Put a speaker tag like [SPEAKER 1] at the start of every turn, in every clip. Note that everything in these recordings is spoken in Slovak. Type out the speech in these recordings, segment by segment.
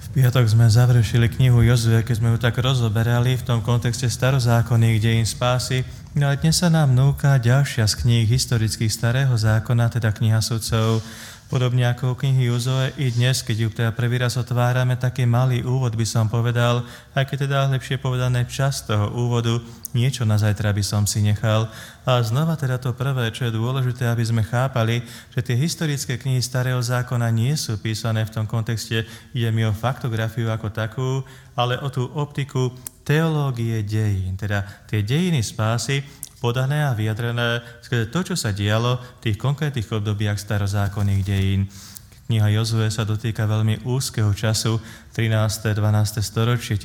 [SPEAKER 1] Piatok sme završili knihu Jozue, keď sme ju tak rozoberali v tom kontexte starozákonných dejín spásy. No a dnes sa nám núka ďalšia z kníh historických starého zákona, teda kniha Sudcov. Podobne ako u knihy Jozue, i dnes, keď ju teda prvý raz otvárame, taký malý úvod by som povedal, aj keď teda lepšie povedané časť toho úvodu, niečo na zajtra by som si nechal. A znova teda to prvé, čo je dôležité, aby sme chápali, že tie historické knihy starého zákona nie sú písané v tom kontexte, ide mi o faktografiu ako takú, ale o tú optiku teológie dejín, teda tie dejiny spásy, podané a vyjadrené skrze to, čo sa dialo v tých konkrétnych obdobiach starozákonných dejín. Kniha Jozue sa dotýka veľmi úzkeho času, 13. 12. storočie,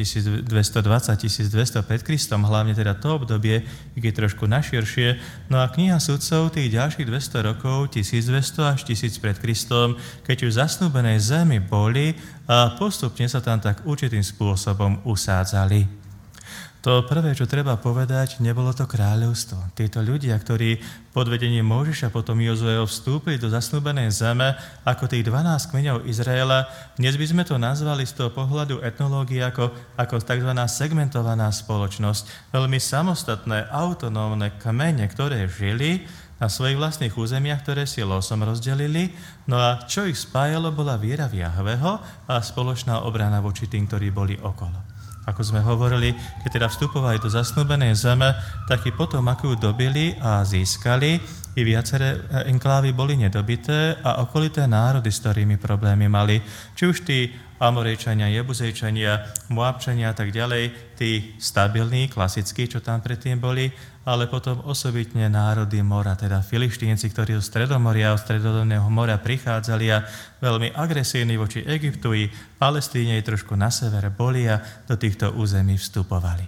[SPEAKER 1] 1220-1200 pred Kristom, hlavne teda to obdobie, je trošku naširšie. No a kniha Sudcov tých ďalších 200 rokov, 1200 až 1000 pred Kristom, keď už v zasnúbenej zemi boli a postupne sa tam tak určitým spôsobom usádzali. To prvé, čo treba povedať, nebolo to kráľovstvo. Títo ľudia, ktorí pod vedením Mojžiša potom Jozueho vstúpili do zasnúbenej zeme ako tých 12 kmeňov Izraela, dnes by sme to nazvali z toho pohľadu etnológie ako tzv. Segmentovaná spoločnosť. Veľmi samostatné, autonómne kmene, ktoré žili na svojich vlastných územiach, ktoré si losom rozdelili. No a čo ich spájalo, bola viera v Jahveho a spoločná obrana voči tým, ktorí boli okolo. Ako sme hovorili, keď teda vstupovali do zasnúbenej zeme, tak i potom, ako ju dobili a získali, i viaceré enklávy boli nedobité a okolité národy, s ktorými problémy mali. Či už tí Amorejčania, Jebuzejčania, Moabčania a tak ďalej, tí stabilní, klasickí, čo tam predtým boli, ale potom osobitne národy mora, teda Filištínci, ktorí zo Stredomoria, od Stredozemného mora prichádzali a veľmi agresívni voči Egyptu i Palestíne i trošku na severe boli a do týchto území vstupovali.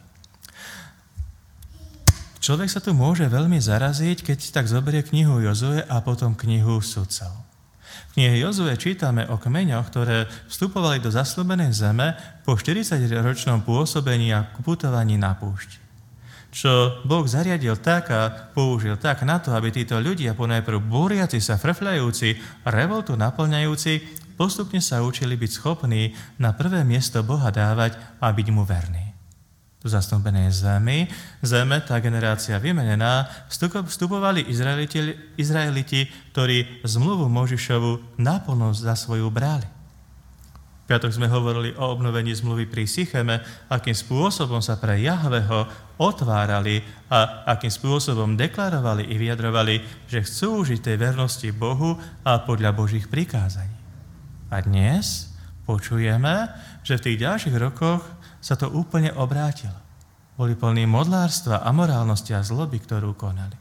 [SPEAKER 1] Človek sa tu môže veľmi zaraziť, keď tak zoberie knihu Jozue a potom knihu Sudcov. V knihe Jozue čítame o kmeňoch, ktoré vstupovali do zasľúbenej zeme po 40-ročnom pôsobení a putovaní na púšti. Čo Boh zariadil tak a použil tak na to, aby títo ľudia ponajprv búriaci sa, frfľajúci, revoltu naplňajúci, postupne sa učili byť schopní na prvé miesto Boha dávať a byť mu verní. Do zasnúbenej zeme, tá generácia vymenená, vstupovali Izraeliti, ktorí zmluvu Mojžišovu naplno za svoju brali. V piatok sme hovorili o obnovení zmluvy pri Sycheme, akým spôsobom sa pre Jahveho otvárali a akým spôsobom deklarovali i vyjadrovali, že chcú žiť tej vernosti Bohu a podľa Božích prikázaní. A dnes počujeme, že v tých ďalších rokoch sa to úplne obrátilo. Boli plní modlárstva, amorálnosti a zloby, ktorú konali.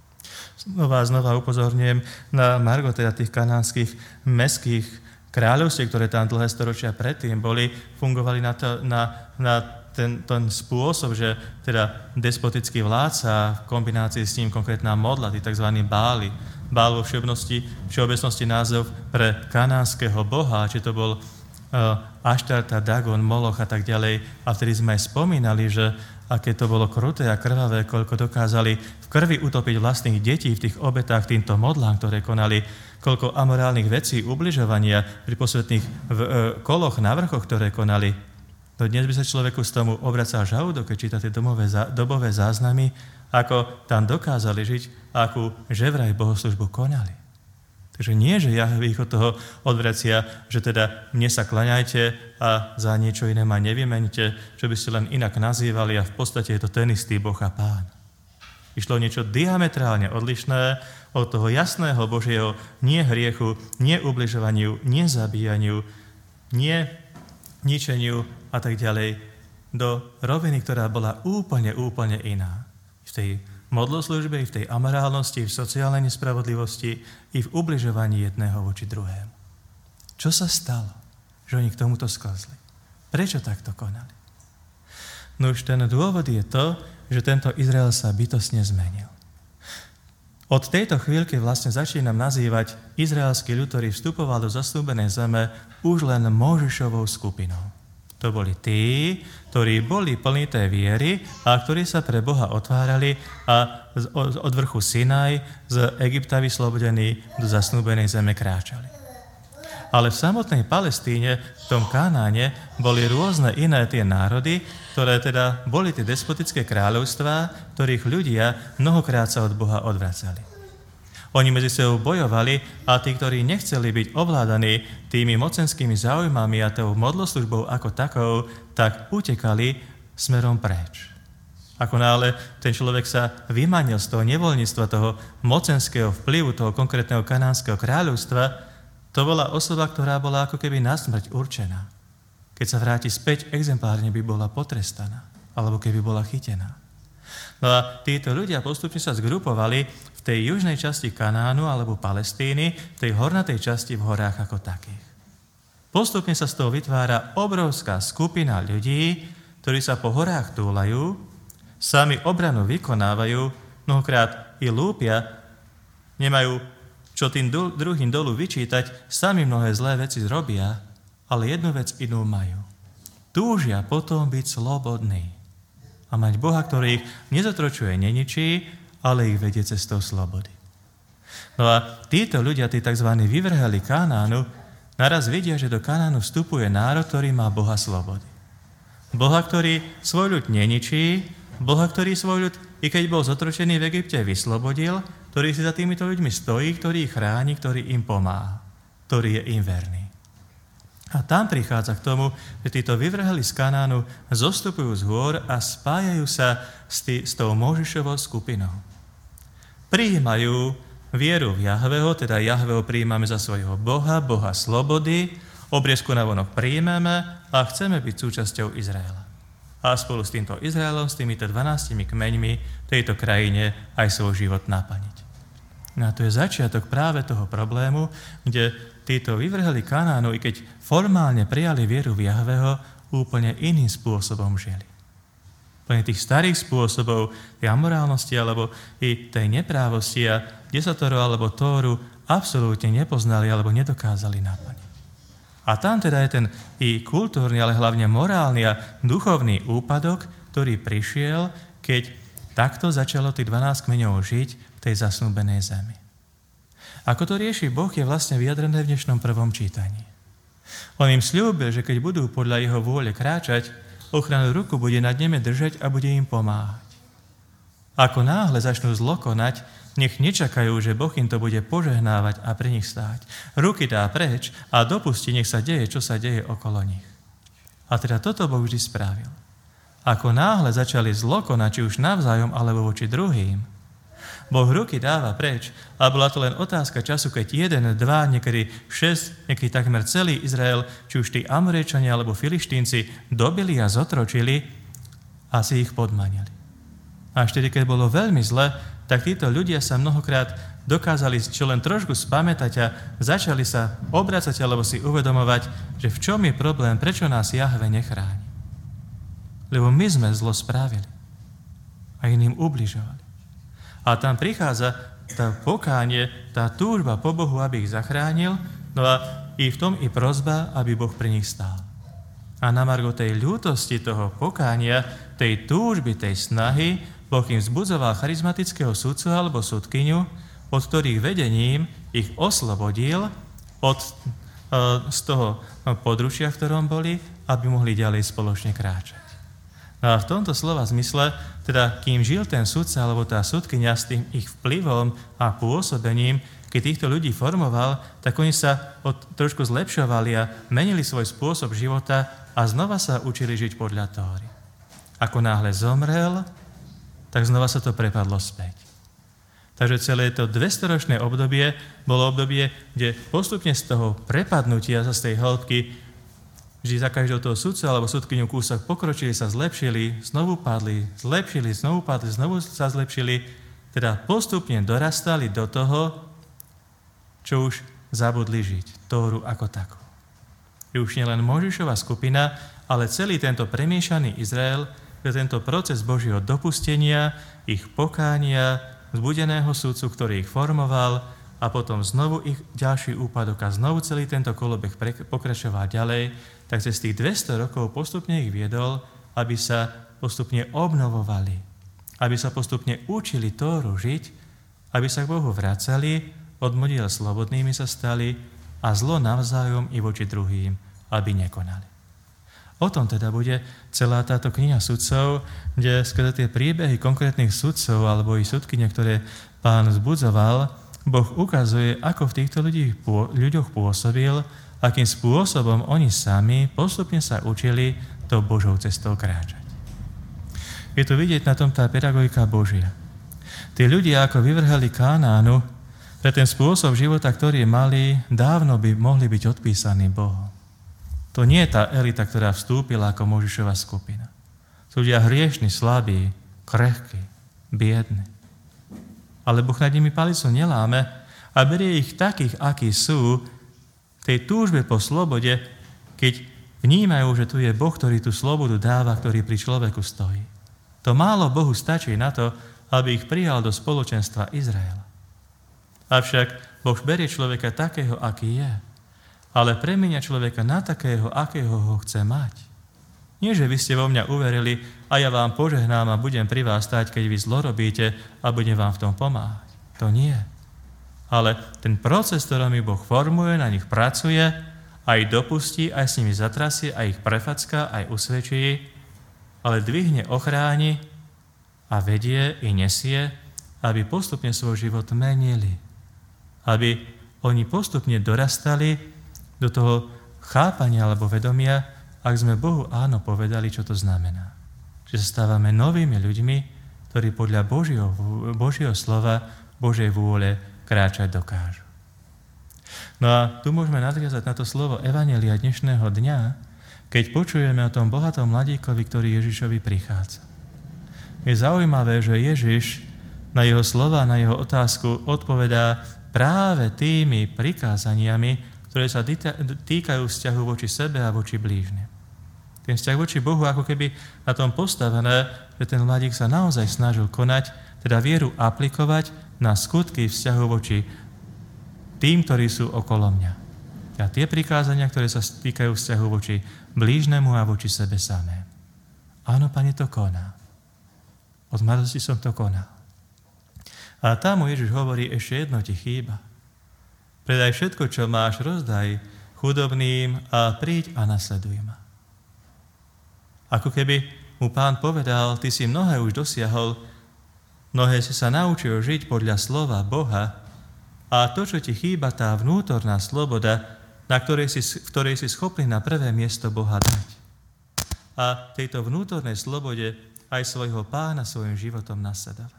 [SPEAKER 1] Znova upozorňujem na margo teda tých kanánskych mestských kráľovstiev, ktoré tam dlhé storočia predtým boli, fungovali na ten spôsob, že teda despotický vládca v kombinácii s ním konkrétna modla, tí tzv. Báli. Bál vo všeobecnosti názov pre kanánskeho boha, či to bol Aštarta, Dagon, Moloch a tak ďalej. A vtedy sme aj spomínali, že aké to bolo kruté a krvavé, koľko dokázali v krvi utopiť vlastných detí v tých obetách týmto modlám, ktoré konali, koľko amorálnych vecí, ubližovania pri posvetných koloch na vrchoch, ktoré konali. No dnes by sa človeku z tomu obracal žalúdok, keď číta tie dobové záznamy, ako tam dokázali žiť a akú ževraj bohoslužbu konali. Takže nie, že Jahve ich od toho odvracia, že teda mne sa klaňajte a za niečo iné ma nevymeňte, čo by ste len inak nazývali a v podstate je to ten istý Boh a Pán. Išlo niečo diametrálne odlišné od toho jasného Božieho nie hriechu, nie ubližovaniu, nie zabíjaniu, nie ničeniu a tak ďalej do roviny, ktorá bola úplne iná. V tej modloslužbe, i v tej amorálnosti, i v sociálnej nespravodlivosti, i v ubližovaní jedného voči druhému. Čo sa stalo, že oni k tomuto sklzli? Prečo takto konali? No už ten dôvod je to, že tento Izrael sa bytostne zmenil. Od tejto chvíľky vlastne začínam nazývať izraelský ľud, ktorý vstupoval do zasľúbenej zeme, už len Mojžišovou skupinou. To boli tí, ktorí boli plní tej viery a ktorí sa pre Boha otvárali a od vrchu Sinaj z Egypta vyslobodení do zasnúbenej zeme kráčali. Ale v samotnej Palestíne, v tom Kanáne, boli rôzne iné tie národy, ktoré teda boli tie despotické kráľovstvá, ktorých ľudia mnohokrát sa od Boha odvracali. Oni medzi sebou bojovali a tí, ktorí nechceli byť ovládaní tými mocenskými záujmami a tou modloslužbou ako takou, tak utekali smerom preč. Ako náhle ten človek sa vymanil z toho nevoľníctva, toho mocenského vplyvu, toho konkrétneho kanánskeho kráľovstva, to bola osoba, ktorá bola ako keby na smrť určená. Keď sa vráti späť, exemplárne by bola potrestaná, alebo keby bola chytená. No a títo ľudia postupne sa zgrupovali v tej južnej časti Kanánu alebo Palestíny, v tej hornatej časti v horách ako takých. Postupne sa z toho vytvára obrovská skupina ľudí, ktorí sa po horách túlajú, sami obranu vykonávajú, mnohokrát i lúpia, nemajú čo tým druhým dolu vyčítať, sami mnohé zlé veci robia, ale jednu vec inú majú. Túžia potom byť slobodní a mať Boha, ktorý ich nezotročuje, neničí, ale ich vedie cestou slobody. No a títo ľudia, tí tzv. Vyvrheli Kanánu, naraz vidia, že do Kanánu vstupuje národ, ktorý má Boha slobody. Boha, ktorý svoj ľud neničí, Boha, ktorý svoj ľud, i keď bol zotročený v Egypte, vyslobodil, ktorý si za týmito ľuďmi stojí, ktorý ich chráni, ktorý im pomáha, ktorý je im verný. A tam prichádza k tomu, že títo vyvrheli z Kanánu zostupujú z hôr a spájajú sa s tou Mojžišovou skupinou. Prijímajú vieru v Jahveho, teda Jahveho prijímame za svojho Boha, Boha slobody, obriezku navonok prijímame a chceme byť súčasťou Izraela. A spolu s týmto Izraelom, s týmito 12 kmeňmi tejto krajine aj svoj život naplniť. No a to je začiatok práve toho problému, kde títo vyvrheli Kanánu, i keď formálne prijali vieru v Jahveho, úplne iným spôsobom žili. Plne tých starých spôsobov, tej amorálnosti alebo i tej neprávosti a desatoro alebo Tóru absolútne nepoznali alebo nedokázali naplniť. A tam teda je ten i kultúrny, ale hlavne morálny a duchovný úpadok, ktorý prišiel, keď takto začalo tých 12 kmeňov žiť v tej zasnúbenej zemi. Ako to rieši Boh, je vlastne vyjadrené v dnešnom prvom čítaní. On im sľúbil, že keď budú podľa jeho vôle kráčať, ochrannú ruku bude nad nimi držať a bude im pomáhať. Ako náhle začnú zlo konať, nech nečakajú, že Boh im to bude požehnávať a pri nich stáť. Ruky dá preč a dopustí, nech sa deje, čo sa deje okolo nich. A teda toto Boh vždy spravil. Ako náhle začali zlo konať, či už navzájom, alebo voči druhým, Boh ruky dáva preč a bola to len otázka času, keď 1, 2, niekedy 6, niekedy takmer celý Izrael, či už tí Amorečania alebo Filištínci, dobili a zotročili a si ich podmanili. A vtedy, keď bolo veľmi zle, tak títo ľudia sa mnohokrát dokázali čo len trošku spamätať a začali sa obracať alebo si uvedomovať, že v čom je problém, prečo nás Jahve nechráni. Lebo my sme zlo spravili a iným ubližovali. A tam prichádza tá pokánie, tá túžba po Bohu, aby ich zachránil, no a i v tom i prosba, aby Boh pri nich stál. A na margo tej ľútosti, toho pokánia, tej túžby, tej snahy, Boh im vzbudzoval charizmatického sudcu alebo sudkyňu, pod ktorých vedením ich oslobodil z toho područia, v ktorom boli, aby mohli ďalej spoločne kráčať. No a v tomto slova zmysle, teda kým žil ten sudca alebo tá sudkyňa s tým ich vplyvom a pôsobením, keď týchto ľudí formoval, tak oni sa trošku zlepšovali a menili svoj spôsob života a znova sa učili žiť podľa Tóry. Ako náhle zomrel, tak znova sa to prepadlo späť. Takže celé to 200-ročné obdobie bolo obdobie, kde postupne z toho prepadnutia z tej hĺbky vždy za každého toho sudcu alebo sudkyňu kúsok pokročili, sa zlepšili, znovu padli, zlepšili, znovu padli, znovu sa zlepšili, teda postupne dorastali do toho, čo už zabudli žiť, Tóru ako takú. Je už nielen Mojžišova skupina, ale celý tento premiešaný Izrael, tento proces Božieho dopustenia, ich pokánia, vzbudeného sudcu, ktorý ich formoval a potom znovu ich ďalší úpadok a znovu celý tento kolobeh pokračoval ďalej, tak cez tých 200 rokov postupne ich viedol, aby sa postupne obnovovali, aby sa postupne učili Tóru žiť, aby sa k Bohu vracali, od modiel slobodnými sa stali a zlo navzájom i voči druhým, aby nekonali. O tom teda bude celá táto kniha sudcov, kde skrze tie príbehy konkrétnych sudcov alebo i sudkyne, ktoré Pán vzbudzoval, Boh ukazuje, ako v týchto ľuďoch pôsobil, akým spôsobom oni sami postupne sa učili tou Božou cestou kráčať. Je tu vidieť na tom tá pedagogika Božia. Tí ľudia, ako vyvrhali Kánánu, pre ten spôsob života, ktorý mali, dávno by mohli byť odpísaní Bohom. To nie je tá elita, ktorá vstúpila ako Mojžišova skupina. Sú ľudia hriešni, slabí, krehkí, biední. Ale Boh nad nimi palicu neláme a berie ich takých, akí sú, v tej túžbe po slobode, keď vnímajú, že tu je Boh, ktorý tú slobodu dáva, ktorý pri človeku stojí. To málo Bohu stačí na to, aby ich prijal do spoločenstva Izraela. Avšak Boh berie človeka takého, aký je, ale premenia človeka na takého, akého ho chce mať. Nie, že vy ste vo mňa uverili a ja vám požehnám a budem pri vás stáť, keď vy zlo robíte a budem vám v tom pomáhať. To nie. Ale ten proces, ktorým Boh formuje, na nich pracuje, aj dopustí, aj s nimi zatrasie, aj ich prefacká, aj usvedčí, ale dvihne, ochráni a vedie i nesie, aby postupne svoj život menili. Aby oni postupne dorastali do toho chápania alebo vedomia, ak sme Bohu áno povedali, čo to znamená. Že sa stávame novými ľuďmi, ktorí podľa Božieho slova, Božej vôle kráčať dokážu. No a tu môžeme nadviazať na to slovo evanjelia dnešného dňa, keď počujeme o tom bohatom mladíkovi, ktorý Ježišovi prichádza. Je zaujímavé, že Ježiš na jeho slova, na jeho otázku odpovedá práve tými prikázaniami, ktoré sa týkajú vzťahu voči sebe a voči blížnym. Ten vzťah voči Bohu ako keby na tom postavené, že ten mladík sa naozaj snažil konať, teda vieru aplikovať na skutky vzťahu voči tým, ktorí sú okolo mňa. A tie prikázania, ktoré sa týkajú vzťahu voči blížnemu a voči sebe samé. Áno, Pane, to koná. Od mladosti som to konal. A tam mu Ježiš hovorí, ešte jedno ti chýba. Predaj všetko, čo máš, rozdaj chudobným a príď a nasleduj ma. Ako keby mu Pán povedal, ty si mnohé už dosiahol, mnohé si sa naučil žiť podľa slova Boha a to, čo ti chýba, tá vnútorná sloboda, v ktorej si schopný na prvé miesto Boha dať. A tejto vnútornej slobode aj svojho Pána svojim životom nasledovať.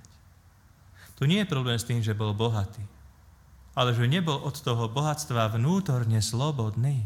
[SPEAKER 1] Tu nie je problém s tým, že bol bohatý, ale že nebol od toho bohatstva vnútorne slobodný.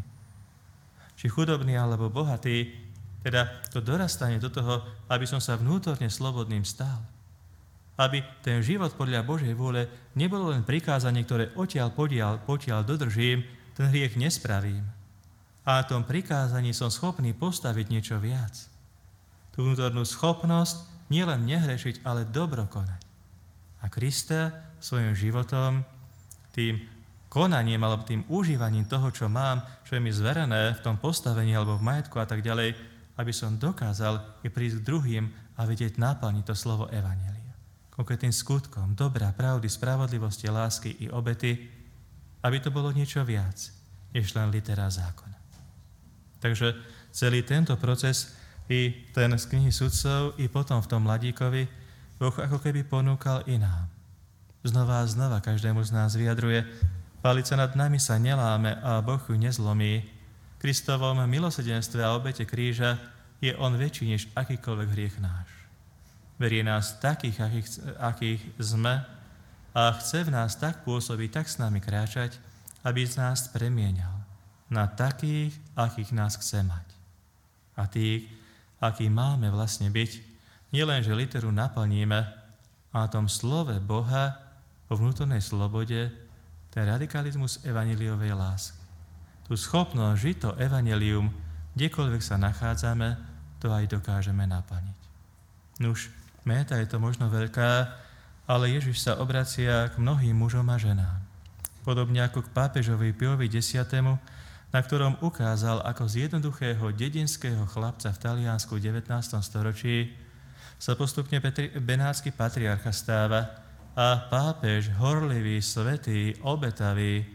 [SPEAKER 1] Či chudobný alebo bohatý, teda to dorastanie do toho, aby som sa vnútorne slobodným stal. Aby ten život podľa Božej vôle nebolo len prikázanie, ktoré potiaľ dodržím, ten hriech nespravím. A na tom prikázaní som schopný postaviť niečo viac. Tú vnútornú schopnosť nielen nehrešiť, ale dobro konať. A Krista svojim životom tým konaním alebo tým užívaním toho, čo mám, čo je mi zverené v tom postavení alebo v majetku a tak ďalej, aby som dokázal prísť k druhým a vedieť naplniť to slovo evanjelia. Konkrétnym skutkom dobra, pravdy, spravodlivosti, lásky i obety, aby to bolo niečo viac, než len litera zákona. Takže celý tento proces i ten z knihy sudcov i potom v tom mladíkovi Boh ako keby ponúkal i nám. Znova a znova každému z nás vyjadruje, palica nad nami sa neláme a Boh ju nezlomí. Kristovom milosrdenstve a obete kríža je on väčší než akýkoľvek hriech náš. Verí nás takých, akých sme a chce v nás tak pôsobiť, tak s nami kráčať, aby z nás premienial na takých, akých nás chce mať. A tých, akí máme vlastne byť, nielen, že literu naplníme, a na tom slove Boha o vnútornej slobode, ten radikalizmus evanjeliovej lásky. Tu schopnosť žiť to evanjelium, kdekoľvek sa nachádzame, to aj dokážeme naplniť. Nuž, méta je to možno veľká, ale Ježiš sa obracia k mnohým mužom a ženám. Podobne ako k pápežovi Piovi X, na ktorom ukázal, ako z jednoduchého dedinského chlapca v Taliansku v 19. storočí sa postupne benátsky patriarcha stáva a pápež, horlivý, svätý, obetavý,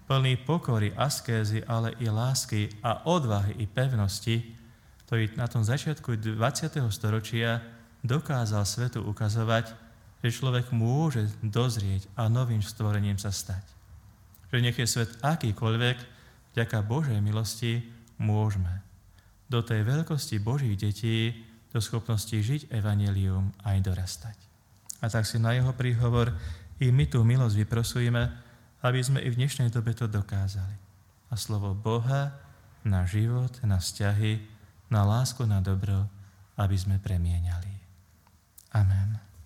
[SPEAKER 1] plný pokory, askézy, ale i lásky a odvahy i pevnosti, ktorý na tom začiatku 20. storočia dokázal svetu ukazovať, že človek môže dozrieť a novým stvorením sa stať. Že nech je svet akýkoľvek, vďaka Božej milosti môžeme do tej veľkosti Božích detí, do schopnosti žiť evanjelium aj dorastať. A tak si na jeho príhovor i my tú milosť vyprosujeme, aby sme i v dnešnej dobe to dokázali. A slovo Boha na život, na vzťahy, na lásku, na dobro, aby sme premieňali. Amen.